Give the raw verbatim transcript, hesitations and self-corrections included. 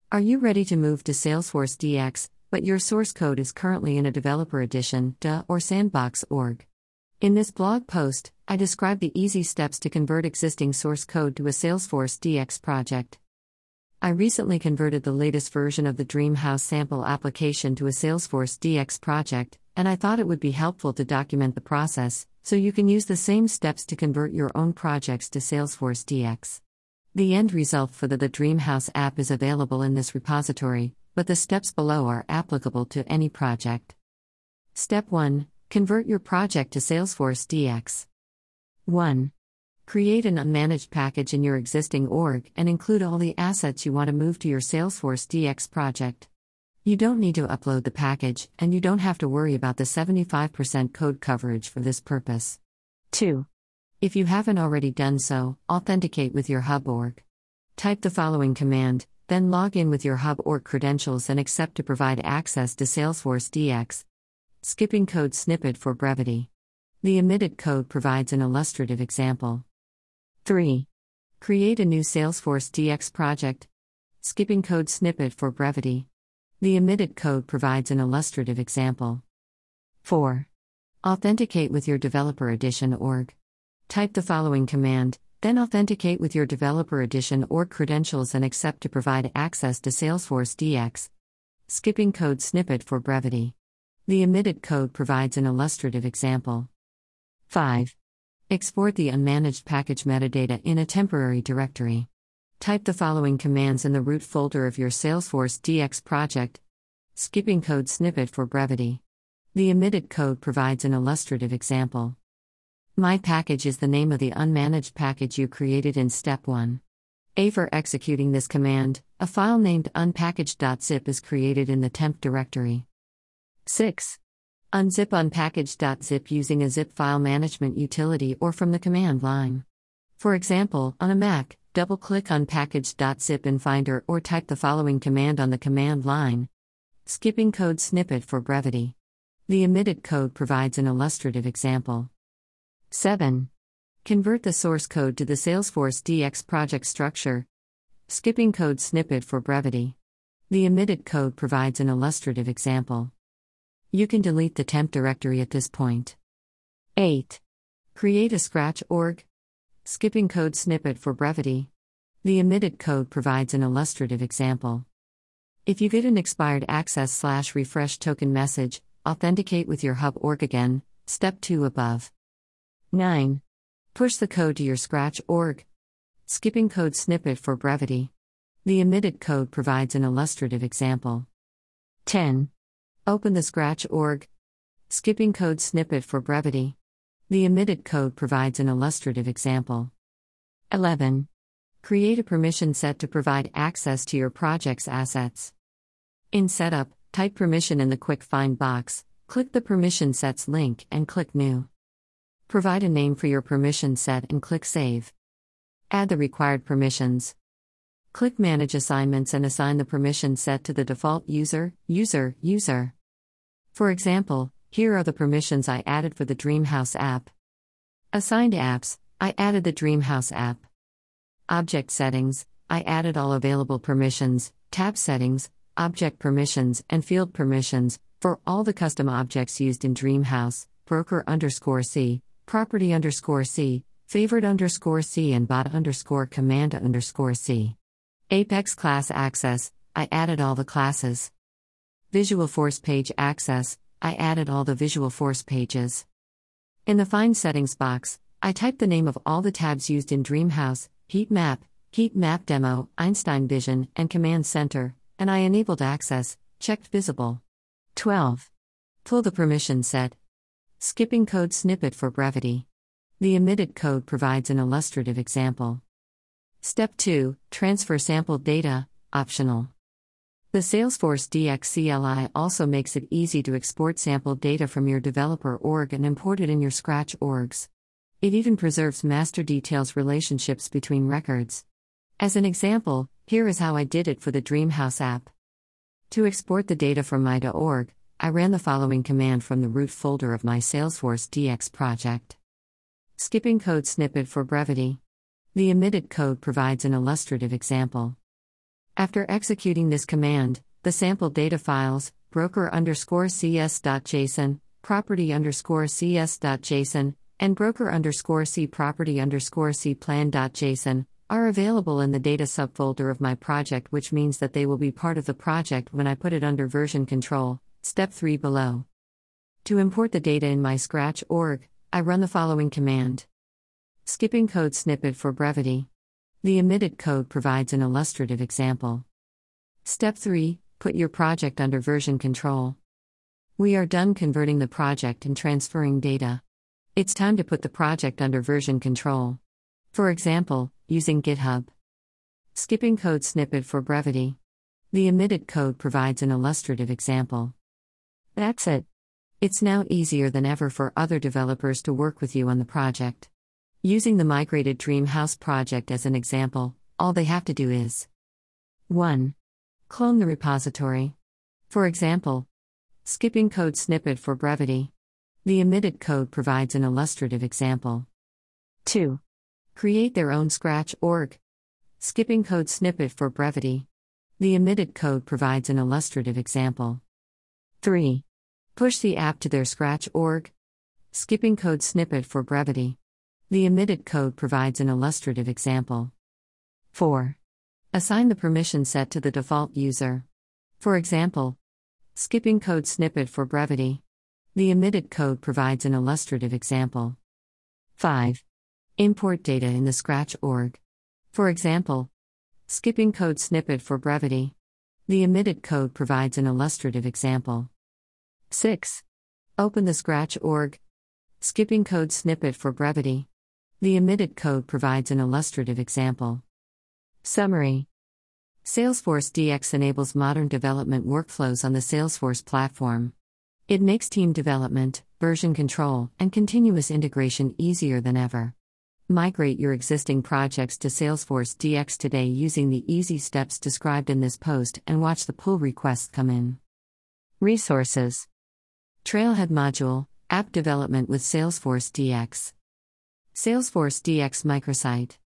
Are you ready to move to Salesforce D X, but your source code is currently in a developer edition, D A or sandbox dot org? In this blog post, I describe the easy steps to convert existing source code to a Salesforce D X project. I recently converted the latest version of the Dreamhouse sample application to a Salesforce D X project, and I thought it would be helpful to document the process, so you can use the same steps to convert your own projects to Salesforce D X. The end result for the, the Dreamhouse app is available in this repository, but the steps below are applicable to any project. Step one. Convert your project to Salesforce D X. one. Create an unmanaged package in your existing org and include all the assets you want to move to your Salesforce D X project. You don't need to upload the package, and you don't have to worry about the seventy-five percent code coverage for this purpose. two. If you haven't already done so, authenticate with your Hub org. Type the following command, then log in with your Hub org credentials and accept to provide access to Salesforce D X. Skipping code snippet for brevity. The omitted code provides an illustrative example. three. Create a new Salesforce D X project. Skipping code snippet for brevity. The omitted code provides an illustrative example. four. Authenticate with your Developer Edition org. Type the following command, then authenticate with your Developer Edition org credentials and accept to provide access to Salesforce D X. Skipping code snippet for brevity. The omitted code provides an illustrative example. five. Export the unmanaged package metadata in a temporary directory. Type the following commands in the root folder of your Salesforce D X project. Skipping code snippet for brevity. The omitted code provides an illustrative example. My package is the name of the unmanaged package you created in step one. A for executing this command, a file named unpackaged.zip is created in the temp directory. six. Unzip unpackaged.zip using a zip file management utility or from the command line. For example, on a Mac, double-click unpackaged.zip in Finder or type the following command on the command line. Skipping code snippet for brevity. The omitted code provides an illustrative example. seven. Convert the source code to the Salesforce D X project structure. Skipping code snippet for brevity. The omitted code provides an illustrative example. You can delete the temp directory at this point. eight. Create a Scratch org. Skipping code snippet for brevity. The omitted code provides an illustrative example. If you get an expired access slash refresh token message, authenticate with your Hub org again, step two above. nine. Push the code to your Scratch org. Skipping code snippet for brevity. The omitted code provides an illustrative example. ten. Open the Scratch org. Skipping code snippet for brevity. The omitted code provides an illustrative example. eleven. Create a permission set to provide access to your project's assets. In Setup, type permission in the Quick Find box, click the Permission Sets link and click New. Provide a name for your permission set and click Save. Add the required permissions. Click Manage Assignments and assign the permission set to the default user, user, user. For example, here are the permissions I added for the Dreamhouse app. Assigned apps, I added the Dreamhouse app. Object settings, I added all available permissions, tab settings, object permissions, and field permissions, for all the custom objects used in Dreamhouse, broker underscore C, property underscore C, favorite underscore C and bot underscore command underscore C. Apex class access, I added all the classes. Visual Force page access, I added all the Visual Force pages. In the Find Settings box, I typed the name of all the tabs used in Dreamhouse, Heat Map, Heat Map Demo, Einstein Vision, and Command Center, and I enabled access, checked visible. twelve. Pull the permission set. Skipping code snippet for brevity. The omitted code provides an illustrative example. Step two. Transfer sampled data, optional. The Salesforce D X C L I also makes it easy to export sampled data from your developer org and import it in your Scratch orgs. It even preserves master details relationships between records. As an example, here is how I did it for the Dreamhouse app. To export the data from my D A org, I ran the following command from the root folder of my Salesforce D X project. Skipping code snippet for brevity. The omitted code provides an illustrative example. After executing this command, the sample data files, broker underscore cs.json, property underscore cs.json, and broker underscore c property underscore c plan.json, are available in the data subfolder of my project, which means that they will be part of the project when I put it under version control. Step three below. To import the data in my Scratch org, I run the following command. Skipping code snippet for brevity. The omitted code provides an illustrative example. Step three. Put your project under version control. We are done converting the project and transferring data. It's time to put the project under version control. For example, using GitHub. Skipping code snippet for brevity. The omitted code provides an illustrative example. That's it. It's now easier than ever for other developers to work with you on the project. Using the Migrated Dream House project as an example, all they have to do is one. Clone the repository. For example, skipping code snippet for brevity. The omitted code provides an illustrative example. two. Create their own Scratch org. Skipping code snippet for brevity. The omitted code provides an illustrative example. three. Push the app to their Scratch org. Skipping code snippet for brevity. The omitted code provides an illustrative example. four. Assign the permission set to the default user. For example, skipping code snippet for brevity. The omitted code provides an illustrative example. five. Import data in the Scratch org. For example, skipping code snippet for brevity. The omitted code provides an illustrative example. six. Open the Scratch org. Skipping code snippet for brevity. The omitted code provides an illustrative example. Summary. Salesforce D X enables modern development workflows on the Salesforce platform. It makes team development, version control, and continuous integration easier than ever. Migrate your existing projects to Salesforce D X today using the easy steps described in this post and watch the pull requests come in. Resources. Trailhead Module, App Development with Salesforce D X. Salesforce D X Microsite.